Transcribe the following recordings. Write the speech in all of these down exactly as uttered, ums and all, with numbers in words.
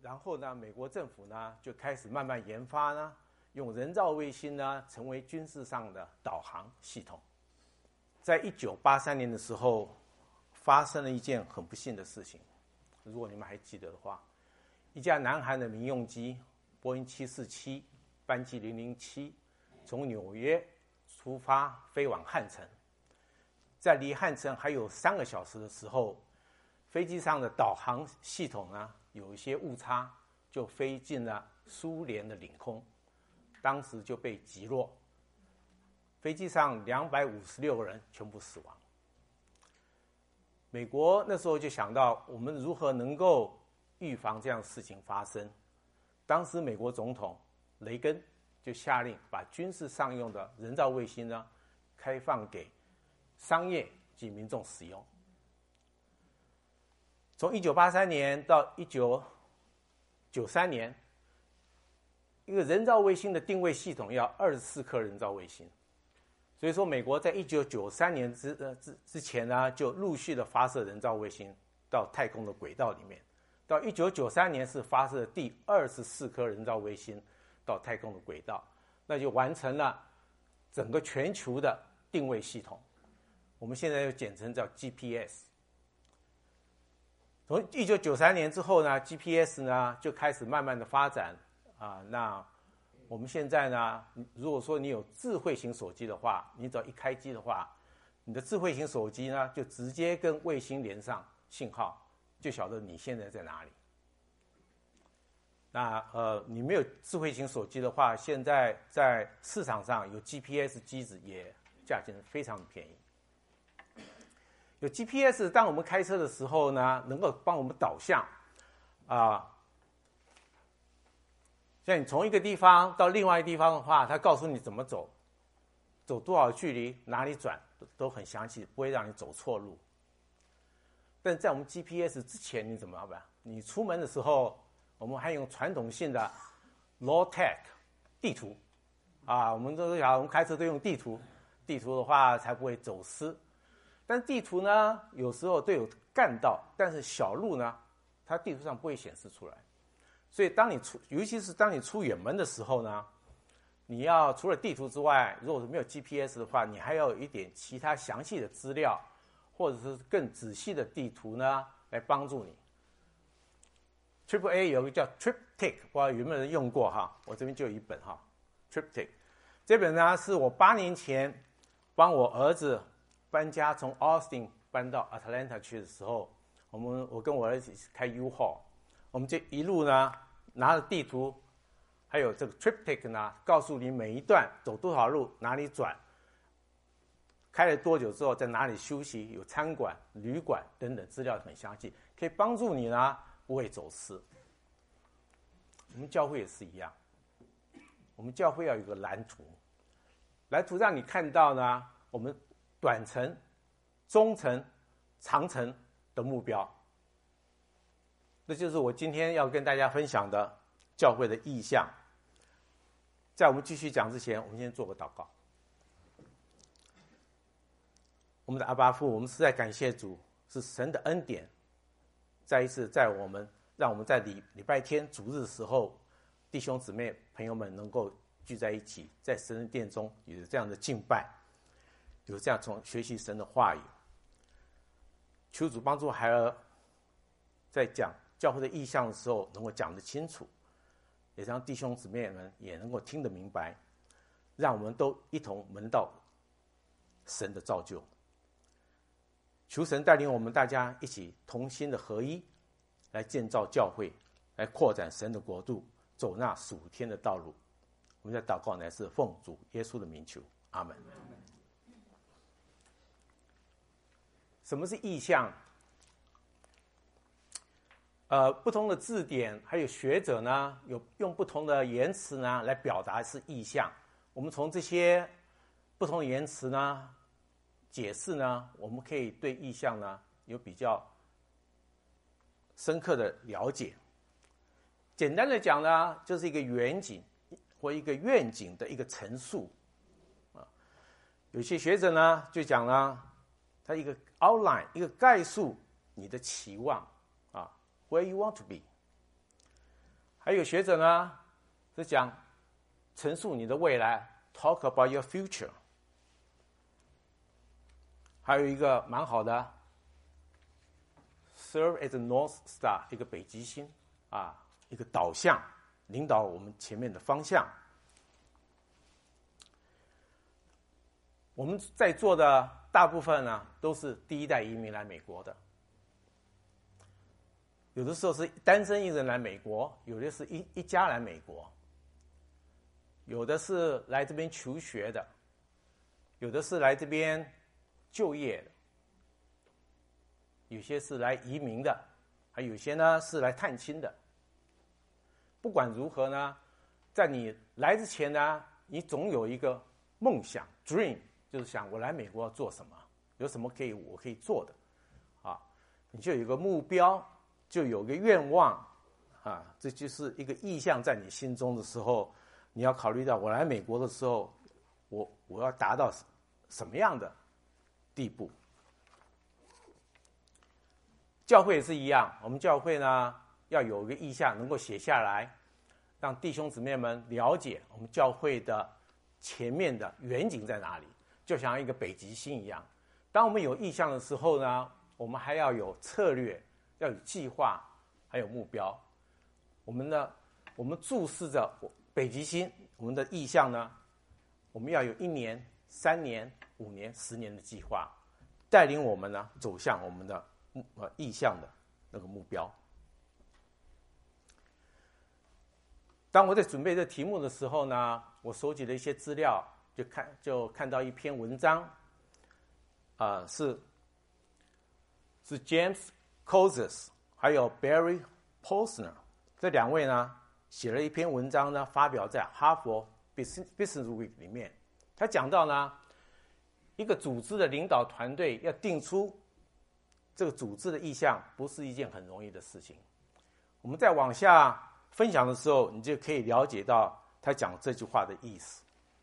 然后呢，美国政府呢就开始慢慢研发呢，用人造卫星呢成为军事上的导航系统。在一九八三年的时候，发生了一件很不幸的事情，如果你们还记得的话，一架南韩的民用机波音七四七班机零零七从纽约出发飞往汉城，在离汉城还有三个小时的时候，飞机上的导航系统呢有一些误差，就飞进了苏联的领空，当时就被击落，飞机上两百五十六个人全部死亡。美国那时候就想到我们如何能够预防这样的事情发生。当时美国总统雷根就下令把军事上用的人造卫星呢开放给商业及民众使用。从一九八三年到一九九三年，一个人造卫星的定位系统要二十四颗人造卫星，所以说美国在一九九三年 之, 呃、之, 之前呢，就陆续的发射人造卫星到太空的轨道里面。到一九九三年是发射第二十四颗人造卫星到太空的轨道，那就完成了整个全球的定位系统。我们现在就简称叫 G P S。从一九九三年之后呢 ，G P S 呢就开始慢慢的发展啊。那我们现在呢，如果说你有智慧型手机的话，你只要一开机的话，你的智慧型手机呢就直接跟卫星连上信号，就晓得你现在在哪里。那呃，你没有智慧型手机的话，现在在市场上有 G P S 机子，也价钱非常便宜。有 G P S， 当我们开车的时候呢，能够帮我们导向啊。像你从一个地方到另外一个地方的话，它告诉你怎么走，走多少距离，哪里转，都很详细，不会让你走错路。但在我们 G P S 之前，你怎么办？你出门的时候，我们还用传统性的 low-tech 地图啊，我们都讲，我们开车都用地图，地图的话才不会走失。但地图呢，有时候都有干道，但是小路呢，它地图上不会显示出来。所以当你出，尤其是当你出远门的时候呢，你要除了地图之外，如果是没有 G P S 的话，你还要有一点其他详细的资料，或者是更仔细的地图呢，来帮助你。Triple A 有一个叫 Triptych， 不知道有没有人用过哈？我这边就有一本哈 ，Triptych。这本呢是我八年前帮我儿子搬家从 Austin 搬到 Atlanta 去的时候，我们我跟我儿子一起开 U-Haul， 我们就一路呢拿着地图，还有这个 Triptych 呢，告诉你每一段走多少路，哪里转，开了多久之后在哪里休息，有餐馆、旅馆等等，资料很详细，可以帮助你呢不会走失。我们教会也是一样，我们教会要有一个蓝图，蓝图让你看到呢我们短程、中程、长程的目标。这就是我今天要跟大家分享的教会的意向。在我们继续讲之前，我们先做个祷告。我们的阿爸父，我们实在感谢主，是神的恩典，再一次在我们让我们在礼礼拜天主日的时候，弟兄姊妹朋友们能够聚在一起，在神的殿中有这样的敬拜，有这样从学习神的话语。求主帮助孩儿在讲教会的意向的时候能够讲得清楚，也让弟兄姊妹们也能够听得明白，让我们都一同门到神的造就。求神带领我们大家一起同心的合一，来建造教会，来扩展神的国度，走那属天的道路。我们在祷告乃是奉主耶稣的名求，阿们。什么是意象？呃，不同的字典还有学者呢，有用不同的言辞呢来表达是意象。我们从这些不同的言辞呢解释呢，我们可以对意象呢有比较深刻的了解。简单的讲呢，就是一个远景或一个愿景的一个陈述啊。有些学者呢就讲呢，它一个 outline， 一个概述你的期望啊 ，where you want to be。 还有学者呢是讲陈述你的未来 ，talk about your future。还有一个蛮好的 ，serve as a north star， 一个北极星啊，一个导向，领导我们前面的方向。我们在座的大部分呢，都是第一代移民来美国的。有的时候是单身一人来美国，有的是一一家来美国，有的是来这边求学的，有的是来这边就业的，有些是来移民的，还有些呢是来探亲的。不管如何呢，在你来之前呢，你总有一个梦想 dream， 就是想我来美国要做什么，有什么可以我可以做的啊，你就有一个目标，就有个愿望啊，这就是一个意向在你心中的时候，你要考虑到我来美国的时候，我我要达到什么样的地步。教会也是一样，我们教会呢要有一个意向能够写下来，让弟兄姊妹们了解我们教会的前面的远景在哪里，就像一个北极星一样。当我们有意向的时候呢，我们还要有策略，要有计划，还有目标。我们呢，我们注视着北极星，我们的意向呢，我们要有一年、三年、五年、十年的计划，带领我们呢走向我们的呃意向的那个目标。当我在准备这题目的时候呢，我收集了一些资料，就看就看到一篇文章，啊、呃，是是 James Kouzes 还有 Barry Posner 这两位呢写了一篇文章呢，发表在哈佛 Business Week 里面。他讲到呢，一个组织的领导团队要定出这个组织的意向，不是一件很容易的事情。我们再往下分享的时候，你就可以了解到他讲这句话的意思。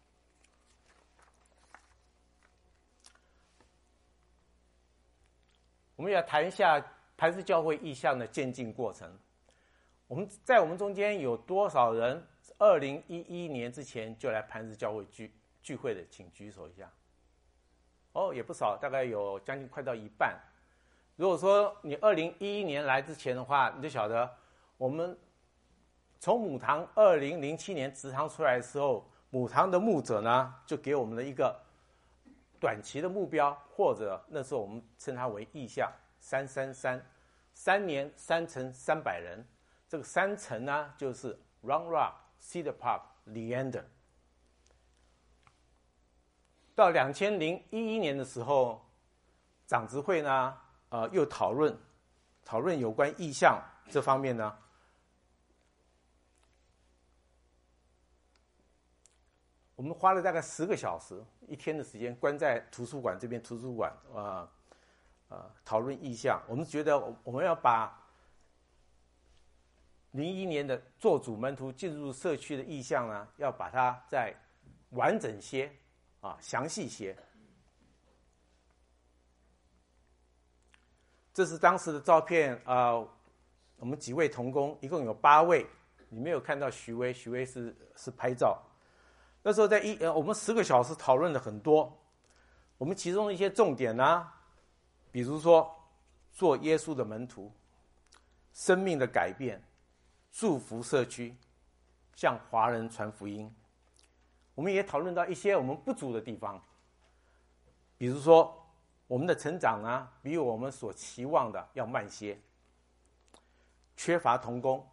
我们要谈一下磐石教会意向的渐进过程。我们在我们中间有多少人二零一一年之前就来磐石教会聚聚会的，请举手一下。哦，也不少，大概有将近快到一半。如果说你二零一一年来之前的话，你就晓得我们从母堂二零零七年植堂出来的时候，母堂的牧者呢就给我们的一个短期的目标，或者那时候我们称它为意向三三三，三年三乘三百人。这个三层呢就是 Round Rock、Cedar Park、Leander。到两千零一一年的时候，长执会呢，呃，又讨论讨论有关意向这方面呢，我们花了大概十个小时，一天的时间，关在图书馆这边图书馆，呃呃，讨论意向。我们觉得我们要把零一年的做主门徒进入社区的意向呢，要把它再完整些。啊，详细些。这是当时的照片啊、呃，我们几位同工，一共有八位，你没有看到徐威，徐威是是拍照。那时候在一呃，我们十个小时讨论了很多，我们其中的一些重点呢，比如说做耶稣的门徒，生命的改变，祝福社区，向华人传福音。我们也讨论到一些我们不足的地方，比如说我们的成长呢，比我们所期望的要慢些，缺乏同工，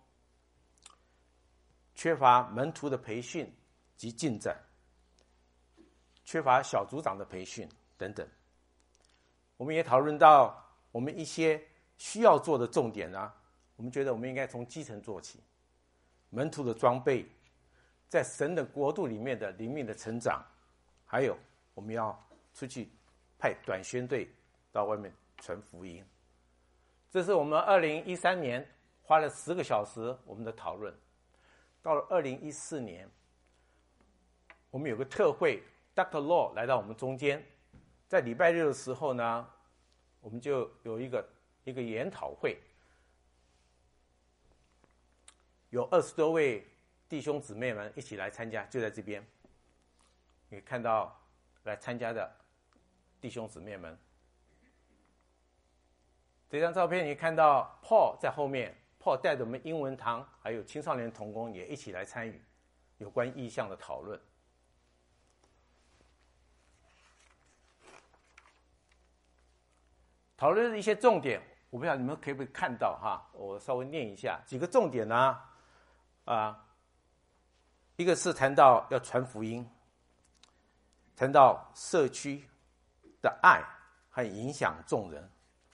缺乏门徒的培训及进展，缺乏小组长的培训等等。我们也讨论到我们一些需要做的重点呢，我们觉得我们应该从基层做起，门徒的装备，在神的国度里面的灵命的成长，还有我们要出去派短宣队到外面传福音。这是我们二零一三年花了十个小时我们的讨论。到了二零一四年，我们有个特会 ，Doctor Law 来到我们中间，在礼拜六的时候呢，我们就有一个一个研讨会。 有二十多位弟兄姊妹们一起来参加，就在这边，你看到来参加的弟兄姊妹们。这张照片你看到 Paul 在后面 ，Paul 带着我们英文堂还有青少年同工也一起来参与有关意象的讨论。讨论的一些重点，我不知道你们可不可以看到哈，我稍微念一下几个重点呢，啊，一个是谈到要传福音，谈到社区的爱和影响众人，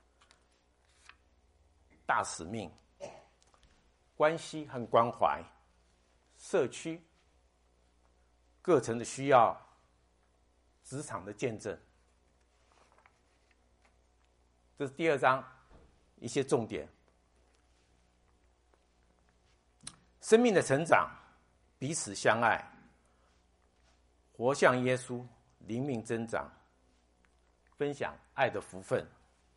大使命、关系和关怀，社区各层的需要，职场的见证。这是第二章一些重点：生命的成长，彼此相爱，活像耶稣，灵命增长，分享爱的福分。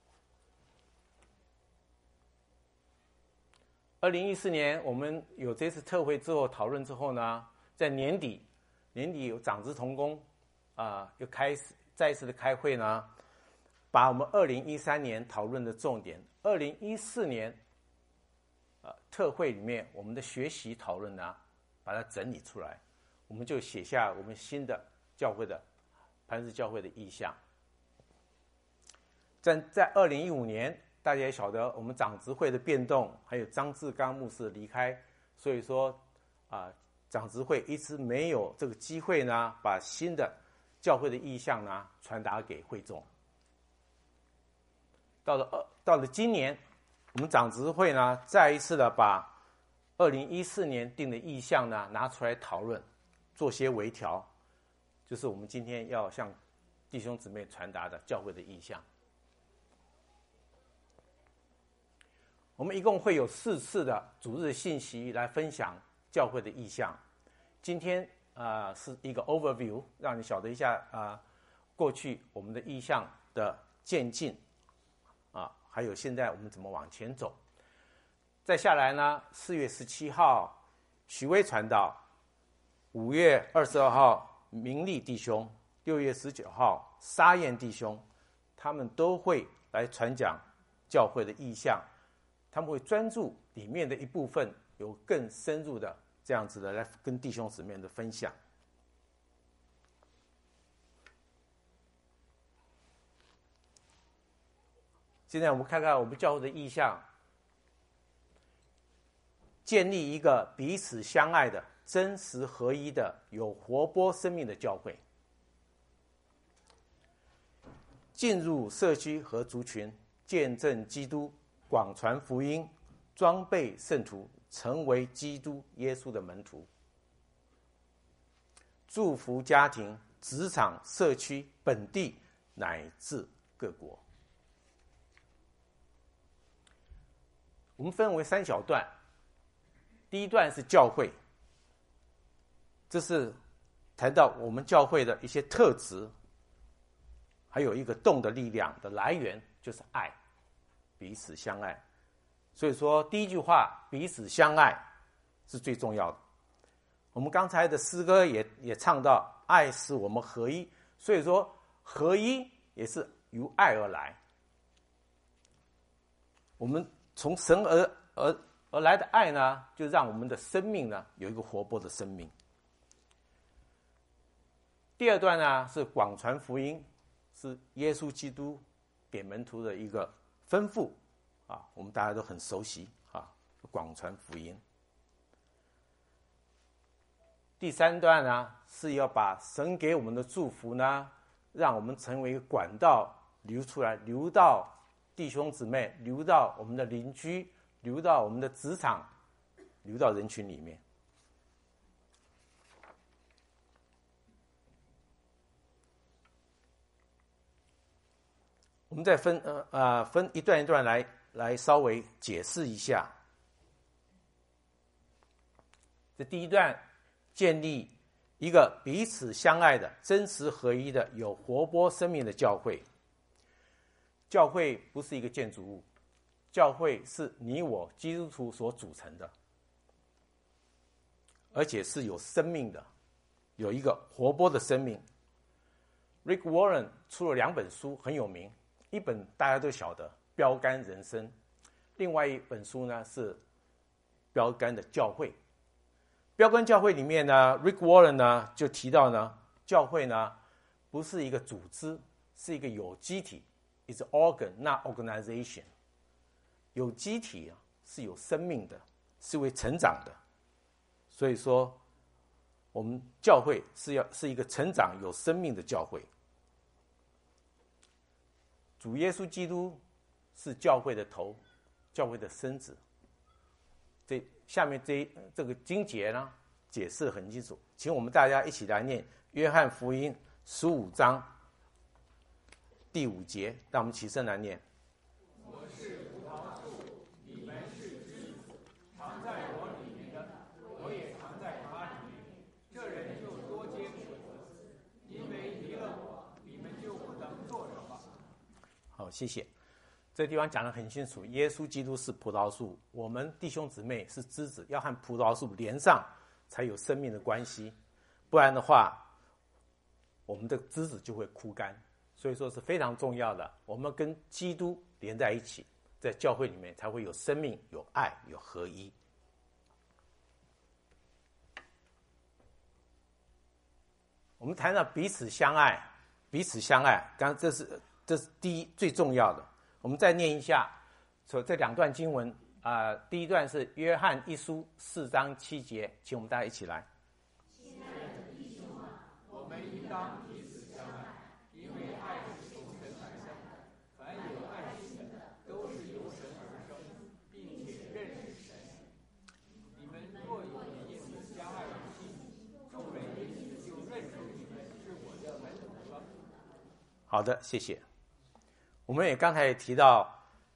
二零一四年，我们有这次特会之后讨论之后呢，在年底，年底有长子同工啊、呃，又开始再一次的开会呢。把我们二零一三年讨论的重点，二零一四年呃特会里面我们的学习讨论呢，把它整理出来，我们就写下我们新的教会的磐石教会的意向。在在二零一五年，大家也晓得我们长执会的变动，还有张志刚牧师离开，所以说啊、呃，长执会一直没有这个机会呢，把新的教会的意向呢传达给会众。到了二，到了今年，我们长执会呢，再一次的把二零一四年定的意向呢拿出来讨论，做些微调，就是我们今天要向弟兄姊妹传达的教会的意向。我们一共会有四次的主日信息来分享教会的意向。今天啊、呃、是一个 overview， 让你晓得一下啊、呃、过去我们的意向的渐进。啊，还有现在我们怎么往前走？再下来呢？四月十七号，许巍传道；五月二十二号，明利弟兄；六月十九号，沙燕弟兄，他们都会来传讲教会的意向，他们会专注里面的一部分，有更深入的这样子的来跟弟兄姊妹的分享。现在我们看看我们教会的意向，建立一个彼此相爱的、真实合一的、有活泼生命的教会，进入社区和族群，见证基督，广传福音，装备圣徒，成为基督耶稣的门徒，祝福家庭、职场、社区、本地乃至各国。我们分为三小段，第一段是教会，这是谈到我们教会的一些特质，还有一个动的力量的来源就是爱，彼此相爱。所以说第一句话，彼此相爱是最重要的。我们刚才的诗歌也也唱到，爱使我们合一，所以说合一也是由爱而来。我们从神而而而来的爱呢，就让我们的生命呢有一个活泼的生命。第二段呢是广传福音，是耶稣基督给门徒的一个吩咐啊，我们大家都很熟悉啊，广传福音。第三段呢是要把神给我们的祝福呢，让我们成为一个管道流出来，流到弟兄姊妹，流到我们的邻居，流到我们的职场，流到人群里面。我们再分呃呃分一段一段来来稍微解释一下。这第一段，建立一个彼此相爱的、真实合一的、有活泼生命的教会。教会不是一个建筑物，教会是你我基督徒所组成的。 而且是有生命的，有一个活泼的生命。Rick Warren 出了两本书很有名，一本大家都晓得《标杆人生》，另外一本书呢是《标杆的教会》。标杆教会里面呢 ，Rick Warren 呢就提到呢，教会呢不是一个组织，是一个有机体 ，is organ not organization。有机体啊是有生命的，是会成长的。所以说，我们教会是要是一个成长有生命的教会。主耶稣基督是教会的头，教会的身子。这下面这这个经节呢，解释得很清楚，请我们大家一起来念约翰福音十五章第五节，让我们起身来念。 我是葡萄树，你们是枝子，藏在我里面的，我也藏在他里面，这人就多结果子，因为离了我，你们就不能做什么。 好，谢谢。这地方讲得很清楚，耶稣基督是葡萄树，我们弟兄姊妹是枝子，要和葡萄树连上，才有生命的关系，不然的话，我们的枝子就会枯干。所以说是非常重要的，我们跟基督连在一起，在教会里面才会有生命、有爱、有合一。我们谈到彼此相爱，彼此相爱，刚刚这是这是第一最重要的。我们再念一下，说这两段经文啊、呃，第一段是约翰一书四章七节，请我们大家一起来。 亲爱的弟兄啊，我们应当彼此相爱，因为爱是从神而生的。凡有爱心的，都是由神而生，并且认识神。你们若有彼此相爱的心，众人因此就认出你们是我的门徒了。 好的，谢谢。我们也刚才也提到，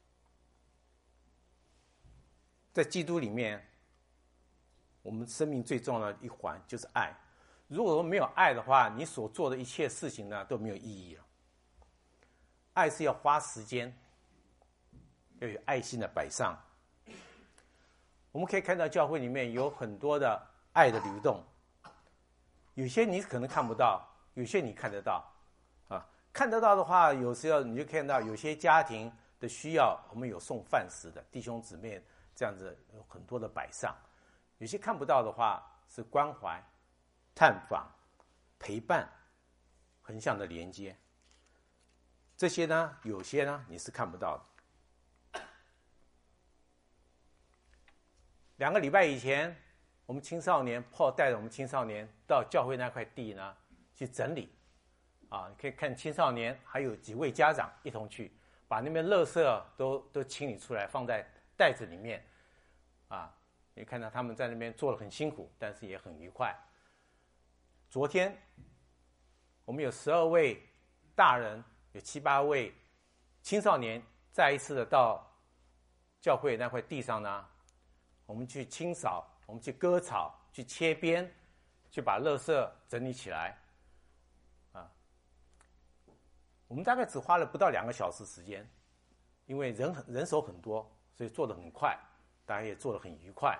在基督里面，我们生命最重要的一环就是爱。如果说没有爱的话，你所做的一切事情呢都没有意义了。爱是要花时间，要有爱心的摆上。我们可以看到教会里面有很多的爱的流动，有些你可能看不到，有些你看得到。看得到的话，有时候你就看到有些家庭的需要，我们有送饭食的弟兄姊妹，这样子有很多的摆上。有些看不到的话，是关怀、探访、陪伴、横向的连接。这些呢，有些呢你是看不到的。两个礼拜以前，我们青少年 Paul 带着我们青少年到教会那块地呢去整理。啊，你可以看青少年还有几位家长一同去，把那边垃圾都都清理出来，放在袋子里面。啊，你看到他们在那边做得很辛苦，但是也很愉快。昨天我们有十二位大人，有七八位青少年，再一次的到教会那块地上呢，我们去清扫，我们去割草，去切边，去把垃圾整理起来。我们大概只花了不到两个小时时间，因为人人手很多，所以做得很快，大家也做得很愉快。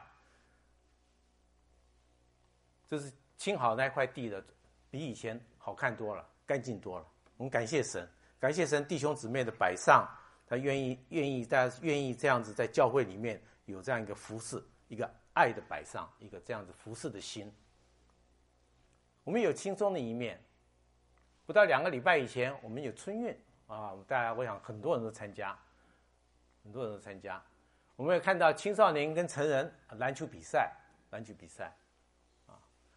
这是清好那块地的，比以前好看多了，干净多了。我们感谢神，感谢神弟兄姊妹的摆上，他愿意愿意大家愿意这样子在教会里面有这样一个服事，一个爱的摆上，一个这样子服事的心。我们有轻松的一面。不到两个礼拜以前，我们有春运啊，大家我想很多人都参加，很多人都参加。我们也看到青少年跟成人篮球比赛，篮球比赛，啊，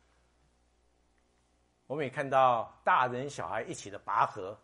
我们也看到大人小孩一起的拔河，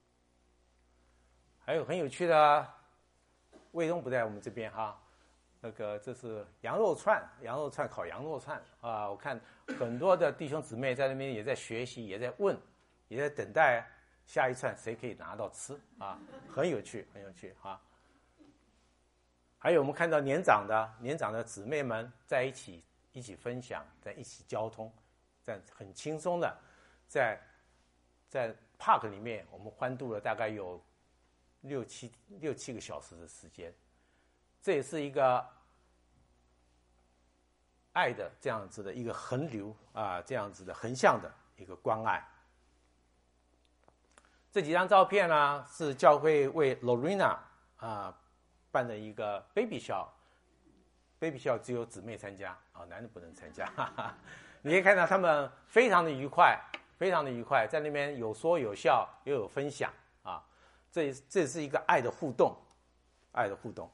还有很有趣的，卫东不在我们这边哈，那个这是羊肉串，羊肉串烤羊肉串啊，我看很多的弟兄姊妹在那边也在学习，也在问。也在等待下一串谁可以拿到吃啊，很有趣，很有趣啊。还有我们看到年长的年长的姊妹们在一起一起分享，在一起交通，在很轻松的在在 park 里面，我们欢度了大概有六七六七个小时的时间。这也是一个爱的这样子的一个横流啊，这样子的横向的一个关爱。这几张照片呢，是教会为 Lorena 啊办的一个 baby shower。baby shower 只有姊妹参加啊，男的不能参加。哈哈，你可以看到他们非常的愉快，非常的愉快，在那边有说有笑，又有分享啊。这这是一个爱的互动，爱的互动。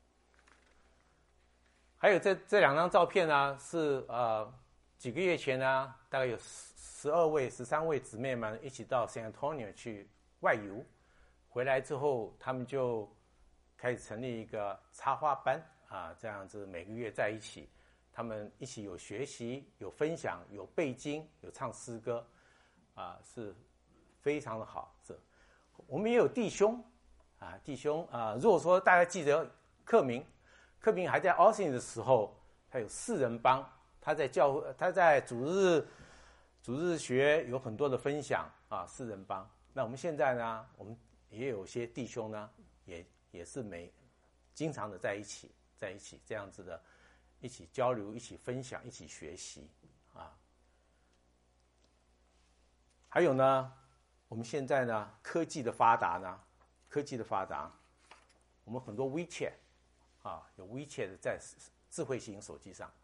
还有这这两张照片呢，是呃几个月前呢，大概有十二位、十三位姊妹们一起到 San Antonio 去外游，回来之后，他们就开始成立一个插花班啊，这样子每个月在一起，他们一起有学习、有分享、有背经、有唱诗歌，啊，是非常的好。是，我们也有弟兄啊，弟兄啊，如果说大家记得克明。克明还在 Austin 的时候，他有四人帮，他在教他在主日主日学有很多的分享啊，四人帮。那我们现在呢，我们也有些弟兄呢，也也是每经常的在一起，在一起这样子的，一起交流，一起分享，一起学习啊。还有呢，我们现在呢，科技的发达呢，科技的发达，我们很多 WeChat。啊，有 WeChat 在智慧型手机上。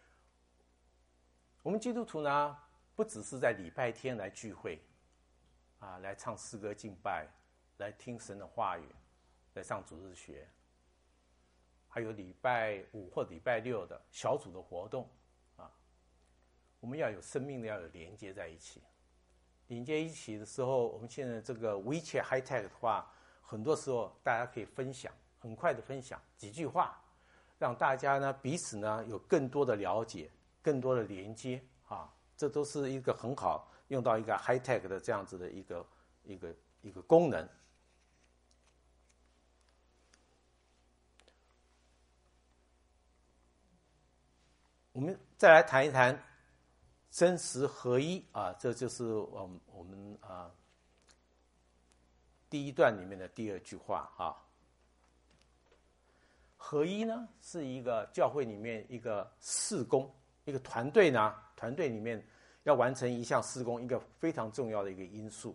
我们基督徒呢，不只是在礼拜天来聚会，啊，来唱诗歌敬拜，来听神的话语，来上主日学，还有礼拜五或礼拜六的小组的活动，啊，我们要有生命的，要有连接在一起。连接一起的时候，我们现在这个 WeChat High Tech 的话，很多时候大家可以分享。很快的分享几句话，让大家呢彼此呢有更多的了解，更多的连接啊，这都是一个很好用到一个 high tech 的这样子的一个一个一个功能。我们再来谈一谈真实合一啊，这就是我们我们啊第一段里面的第二句话啊。合一呢，是一个教会里面一个事工，一个团队呢，团队里面要完成一项事工，一个非常重要的一个因素。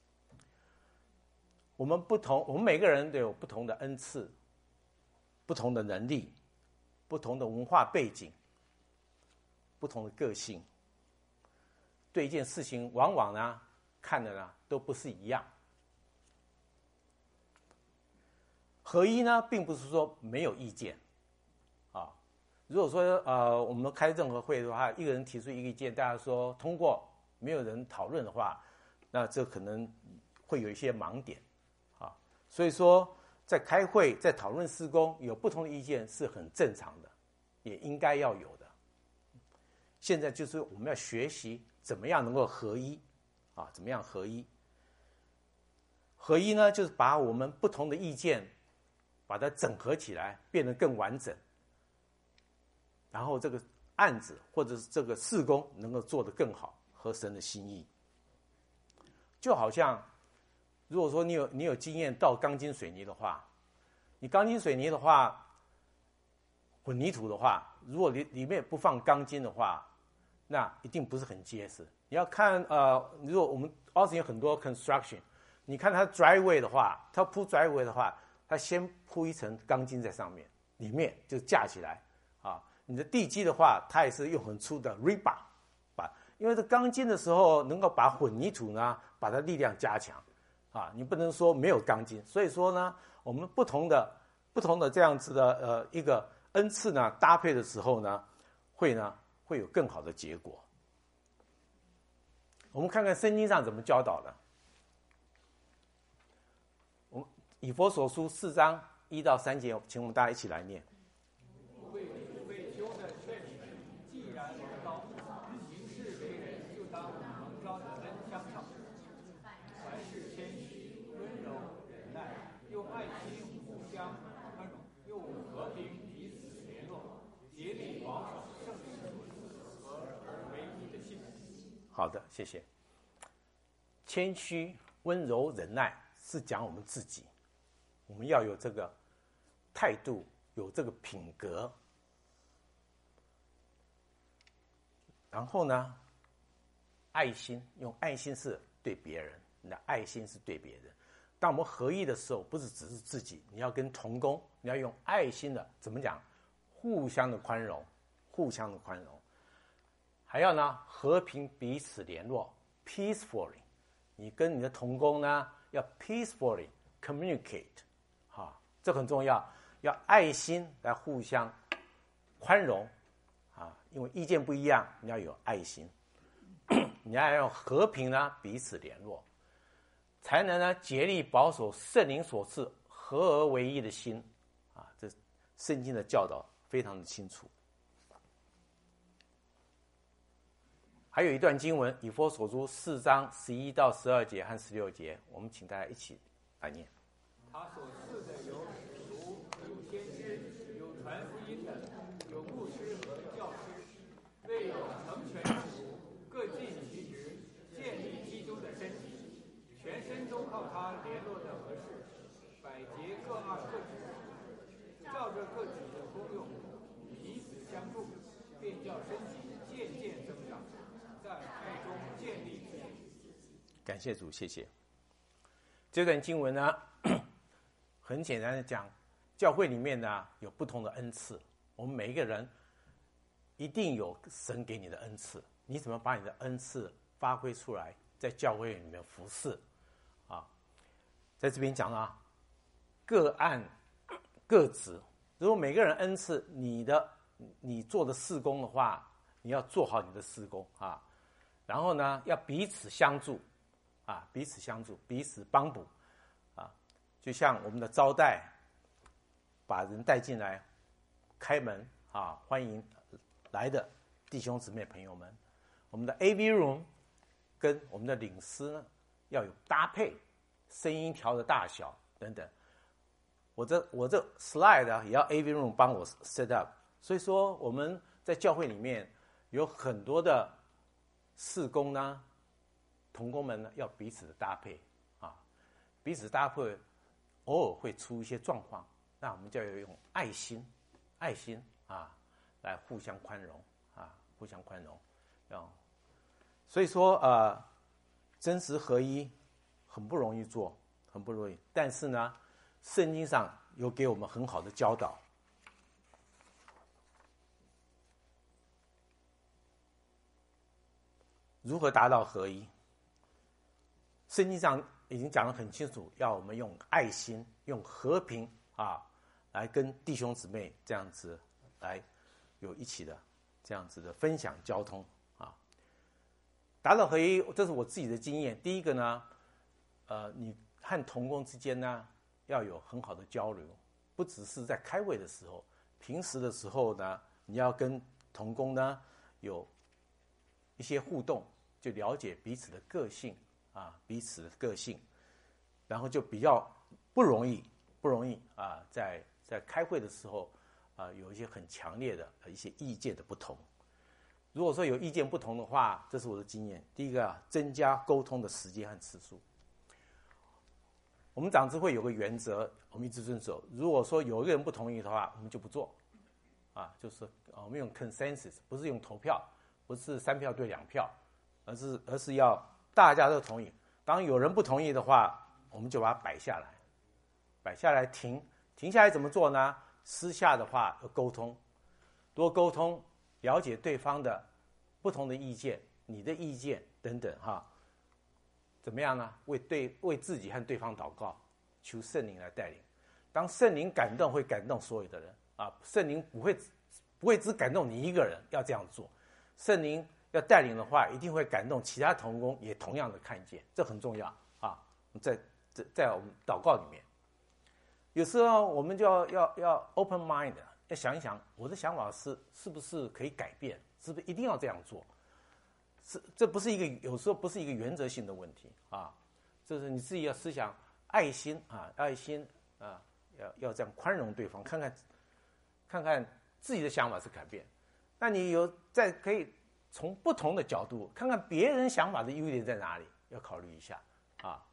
我们不同，我们每个人都有不同的恩赐，不同的能力，不同的文化背景，不同的个性，对一件事情往往呢看的呢都不是一样。合一呢，并不是说没有意见，啊，如果说呃我们开任何会的话，一个人提出一个意见，大家说通过，没有人讨论的话，那这可能会有一些盲点，啊，所以说在开会在讨论事工，有不同的意见是很正常的，也应该要有的。现在就是我们要学习怎么样能够合一，啊，怎么样合一？合一呢，就是把我们不同的意见。把它整合起来，变得更完整，然后这个案子或者是这个事工能够做得更好，合神的心意。就好像，如果说你有你有经验倒钢筋水泥的话，你钢筋水泥的话，混凝土的话，如果里里面不放钢筋的话，那一定不是很结实。你要看呃，如果我们 Austin 有很多 construction， 你看它 driveway 的话，它铺 driveway 的话。它先铺一层钢筋在上面，里面就架起来啊。你的地基的话，它也是用很粗的 rebar， 把因为这钢筋的时候能够把混凝土呢，把它力量加强啊。你不能说没有钢筋，所以说呢，我们不同的不同的这样子的呃一个恩赐呢搭配的时候呢，会呢会有更好的结果。我们看看圣经上怎么教导的。以弗所书四章一到三节，请我们大家一起来念。 为主被修的劝你们，既然蒙召，行事为人就当与蒙召的恩相称。凡事谦虚、温柔、忍耐，用爱心互相宽容，又和平彼此联络，竭力保守圣事所赐和而为一的信。 好的，谢谢。谦虚、温柔、忍耐是讲我们自己。我们要有这个态度，有这个品格。 然后呢，爱心，用爱心是对别人，你的爱心是对别人。当我们合一的时候，不是只是自己，你要跟同工，你要用爱心的，怎么讲？互相的宽容，互相的宽容。还要呢，和平彼此联络 ，peacefully。你跟你的同工呢，要 peacefully communicate， 哈，这很重要。要爱心来互相宽容，啊，因为意见不一样，你要有爱心，你要用和平呢彼此联络，才能呢竭力保守圣灵所赐合而为一的心，啊，这圣经的教导非常的清楚。还有一段经文，以弗所书四章十一到十二节和十六节，我们请大家一起来念。 他所赐的有使徒，有先知，有传福音的，有牧师和教师，为有成全圣徒，各尽其职，建立基督的身体，全身都靠他联络的合适，百节各按各职，照着个体的功用，彼此相助，便叫身体渐渐增长，在爱中建立自己。 感谢主，谢谢。这段经文呢，很简单的讲，教会里面呢有不同的恩赐，我们每一个人一定有神给你的恩赐，你怎么把你的恩赐发挥出来，在教会里面服侍啊？在这边讲啊，各按各职。如果每个人恩赐你的你做的事工的话，你要做好你的事工啊。然后呢，要彼此相助啊，彼此相助，彼此帮补啊。就像我们的招待，把人带进来，开门啊，欢迎来的弟兄姊妹朋友们。我们的 A V room 跟我们的领师呢要有搭配，声音调的大小等等。我这我这 slide 啊，也要 A V room 帮我 set up。所以说我们在教会里面有很多的事工呢，同工们呢要彼此的搭配啊，彼此搭配，偶尔会出一些状况，那我们就要用爱心，爱心啊，来互相宽容啊，互相宽容，啊，所以说呃，真实合一很不容易做，很不容易，但是呢，圣经上有给我们很好的教导。如何达到合一？圣经上已经讲得很清楚，要我们用爱心、用和平啊，来跟弟兄姊妹这样子来有一起的这样子的分享交通啊。达到合一，这是我自己的经验。第一个呢，呃，你和同工之间呢要有很好的交流，不只是在开会的时候，平时的时候呢，你要跟同工呢有一些互动，就了解彼此的个性啊，彼此的个性，然后就比较不容易，不容易啊，在在开会的时候啊，有一些很强烈的一些意见的不同。如果说有意见不同的话，这是我的经验。第一个啊，增加沟通的时间和次数。我们长执会有个原则，我们一直遵守。如果说有一个人不同意的话，我们就不做，啊，就是我们用 consensus， 不是用投票。不是三票对两票，而是而是要大家都同意。当有人不同意的话，我们就把它摆下来，摆下来停，停下来怎么做呢？私下的话要沟通，多沟通，了解对方的不同的意见，你的意见等等哈。怎么样呢？为对为自己和对方祷告，求圣灵来带领。当圣灵感动，会感动所有的人啊。圣灵不会不会只感动你一个人，要这样做。圣灵要带领的话，一定会感动其他同工，也同样的看见，这很重要啊。在在在我们祷告里面，有时候我们就要要要 open mind， 要想一想，我的想法是是不是可以改变，是不是一定要这样做？是这不是一个有时候不是一个原则性的问题啊，这是你自己要思想爱心啊，爱心啊，要要这样宽容对方，看看看看自己的想法是改变。那你有在可以从不同的角度看看别人想法的优点在哪里，要考虑一下啊。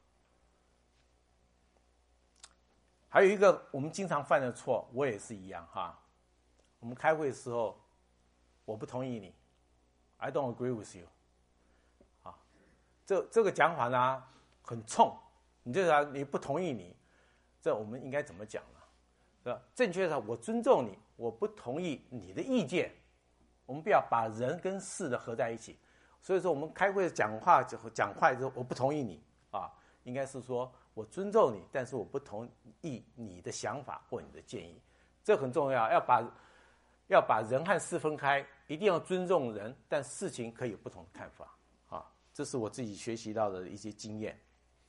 还有一个我们经常犯的错，我也是一样哈。我们开会的时候，我不同意你， I don't agree with you。啊，这这个讲法呢很冲，你就说你不同意你，这我们应该怎么讲呢？对吧？正确的，我尊重你，我不同意你的意见。我们不要把人跟事的合在一起。所以说，我们开会讲话讲话之后，我不同意你啊，应该是说我尊重你，但是我不同意你的想法或你的建议，这很重要。要把要把人和事分开，一定要尊重人，但事情可以有不同的看法啊。这是我自己学习到的一些经验。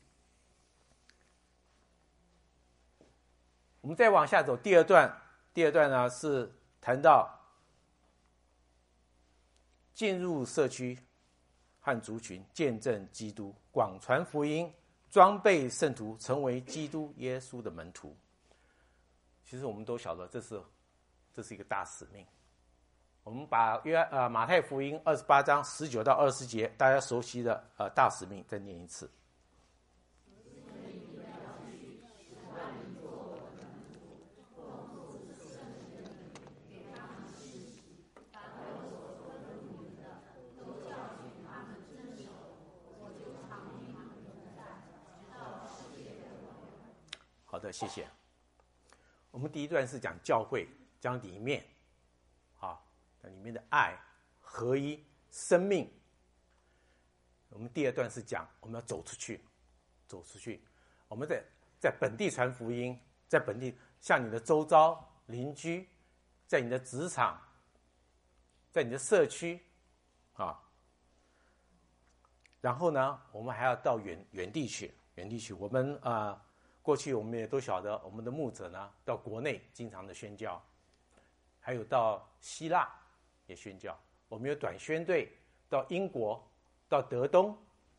我们再往下走，第二段，第二段呢是谈到进入社区和族群，见证基督，广传福音，装备圣徒，成为基督耶稣的门徒。其实我们都晓得，这是这是一个大使命。我们把约呃马太福音二十八章十九到二十节，大家熟悉的呃大使命，再念一次。好的，谢谢。我们第一段是讲教会，讲里面，啊，里面的爱、合一、生命。我们第二段是讲我们要走出去，走出去。我们在在本地传福音，在本地向你的周遭邻居，在你的职场，在你的社区，啊。然后呢，我们还要到远远地去，远地去。我们啊。呃过去我们也都晓得，我们的牧者呢，到国内经常的宣教，还有到希腊也宣教。我们有短宣队到英国，到德东，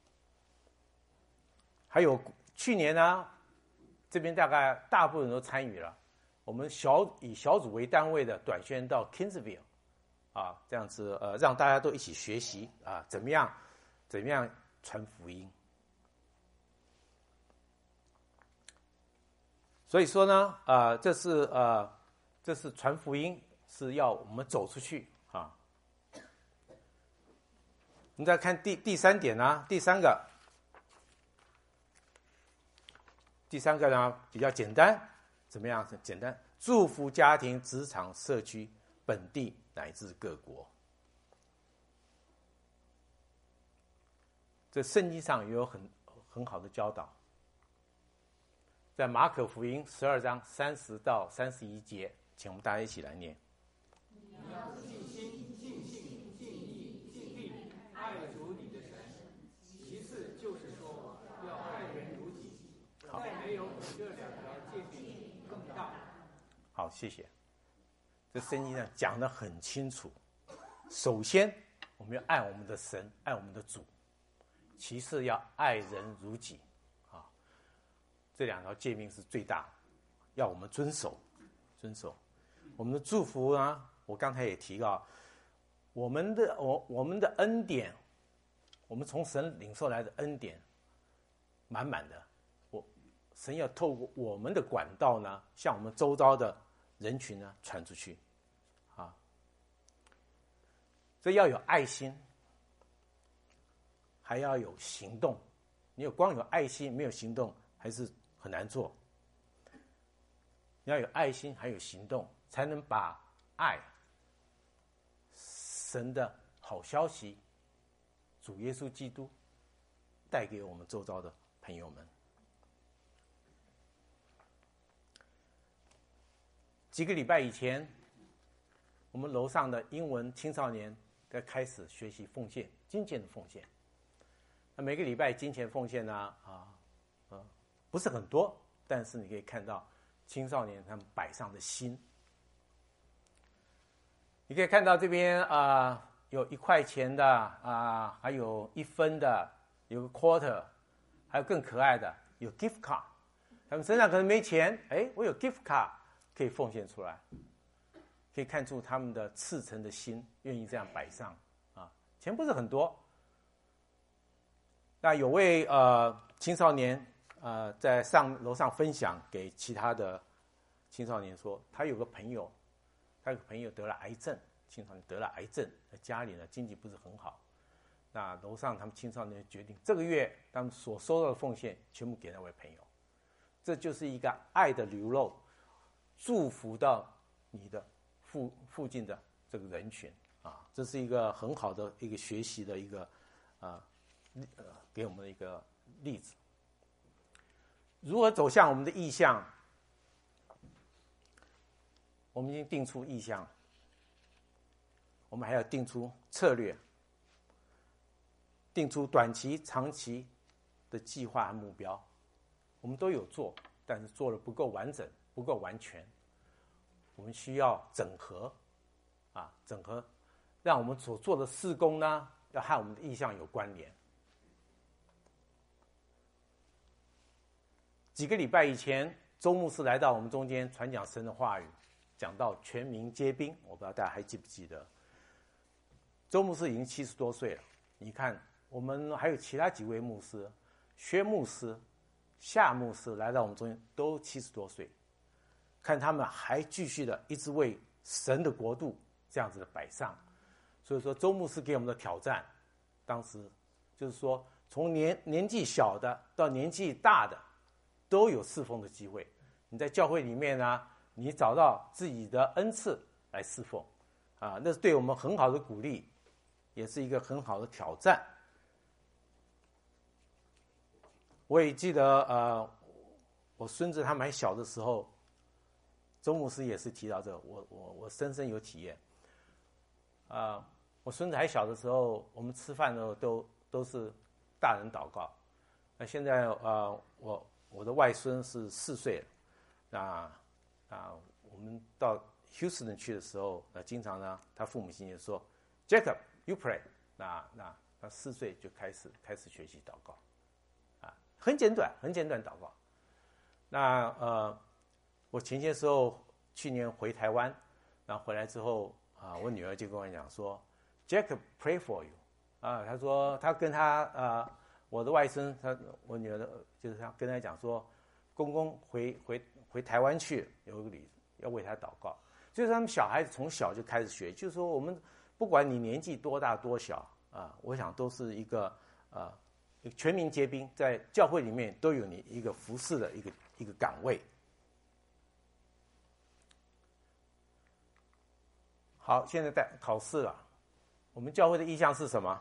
还有去年呢，这边大概大部分人都参与了。我们小以小组为单位的短宣到 Kingsville， 啊，这样子呃，让大家都一起学习啊，怎么样怎么样传福音。所以说呢，呃，这是呃，这是传福音，是要我们走出去啊。我们再看第第三点呢，第三个，第三个呢比较简单，怎么样？简单，祝福家庭、职场、社区、本地乃至各国。这圣经上也有很很好的教导。在马可福音十二章三十到三十一节，请我们大家一起来念。 你要尽心、尽性、尽意、尽力爱主你的神。其次就是说，要爱人如己。再没有比这两条诫命更大。 好，谢谢。这圣经上讲得很清楚。首先，我们要爱我们的神，爱我们的主；其次，要爱人如己。这两条诫命是最大的，要我们遵守，遵守。我们的祝福呢，我刚才也提到，我们的我我们的恩典，我们从神领受来的恩典，满满的。我神要透过我们的管道呢，向我们周遭的人群呢传出去，啊，所以要有爱心，还要有行动。你有光有爱心没有行动，还是很难做。你要有爱心，还有行动，才能把爱、神的好消息、主耶稣基督带给我们周遭的朋友们。几个礼拜以前，我们楼上的英文青少年在开始学习奉献，金钱的奉献。那每个礼拜金钱奉献呢，啊，呃，不是很多，但是你可以看到青少年他们摆上的心。你可以看到这边啊、呃，有一块钱的啊、呃，还有一分的，有个 quarter， 还有更可爱的有 gift card。他们身上可能没钱，哎，我有 gift card 可以奉献出来，可以看出他们的赤诚的心，愿意这样摆上啊。钱不是很多。那有位呃青少年呃在上楼上分享给其他的青少年说，他有个朋友，他有个朋友得了癌症， 青少年得了癌症，家里呢经济不是很好。那楼上他们青少年决定，这个月他们所收到的奉献全部给那位朋友，这就是一个爱的流露，祝福到你的附附近的这个人群啊，这是一个很好的一个学习的一个啊呃给我们的一个例子。如何走向我们的意向？我们已经定出意向，我们还要定出策略。定出短期、长期的计划和目标，我们都有做，但是做的不够完整、不够完全。我们需要整合，啊，整合，让我们所做的事工呢，要和我们的意向有关联。几个礼拜以前，周牧师来到我们中间传讲神的话语，讲到全民皆兵，我不知道大家还记不记得？周牧师已经七十多岁了，你看。我们还有其他几位牧师，薛牧师、夏牧师来到我们中间，都七十多岁，看他们还继续的一直为神的国度这样子的摆上。所以说，周牧师给我们的挑战，当时就是说，从年年纪小的到年纪大的，都有侍奉的机会。你在教会里面呢，你找到自己的恩赐来侍奉，啊，那是对我们很好的鼓励，也是一个很好的挑战。我也记得，呃，我孙子他们还小的时候，周牧师也是提到这个，我我我深深有体验。啊、呃，我孙子还小的时候，我们吃饭的时候都都是大人祷告。那现在呃，我我的外孙是四岁了，那啊，我们到 Houston 去的时候，那经常呢，他父母亲就说 ，Jacob, you pray。那那他四岁就开始开始学习祷告。很简短，很简短祷告。那呃，我前些时候去年回台湾，然后回来之后啊、呃，我女儿就跟我讲说 ，Jacob pray for you 啊，她说她跟她呃我的外甥，她我女儿的就是她跟她讲说，公公回回回台湾去，有一个礼要为他祷告。就是他们小孩子从小就开始学，就是说我们不管你年纪多大多小啊，我想都是一个呃。全民皆兵，在教会里面都有你一个服侍的一个一个岗位。好，现在在考试了。我们教会的意向是什么？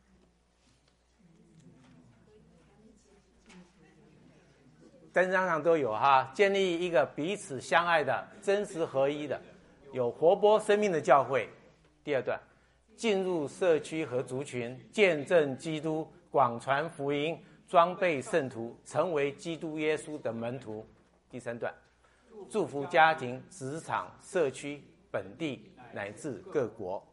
单张上都有哈，建立一个彼此相爱的、真实合一的、有活泼生命的教会。第二段，进入社区和族群，见证基督。广传福音，装备圣徒，成为基督耶稣的门徒。第三段，祝福家庭、职场、社区、本地乃至各国。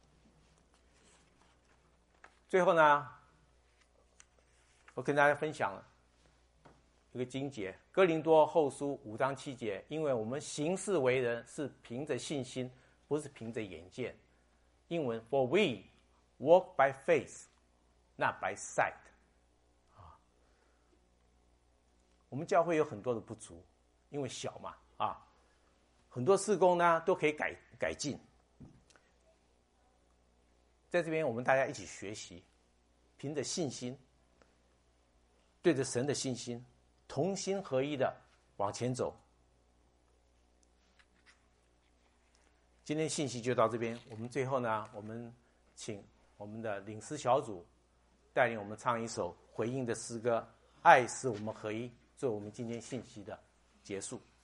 最后呢，我跟大家分享了一个经节，哥林多后书五章七节，因为我们行事为人是凭着信心，不是凭着眼见。英文 For we walk by faith。Not by sight， 啊，我们教会有很多的不足，因为小嘛，啊，很多事工呢都可以改改进。在这边，我们大家一起学习，凭着信心，对着神的信心，同心合一的往前走。今天信息就到这边，我们最后呢，我们请我们的领诗小组。带领我们唱一首回应的诗歌，爱使我们合一，做我们今天信息的结束。